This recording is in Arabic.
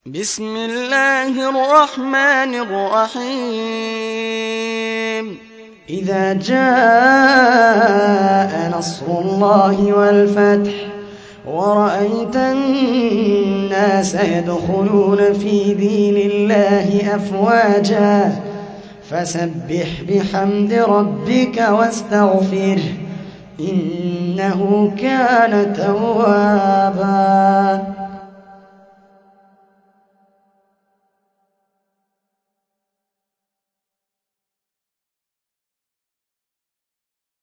بسم الله الرحمن الرحيم إذا جاء نصر الله والفتح ورأيت الناس يدخلون في دين الله أفواجا فسبح بحمد ربك واستغفره إنه كان توابا.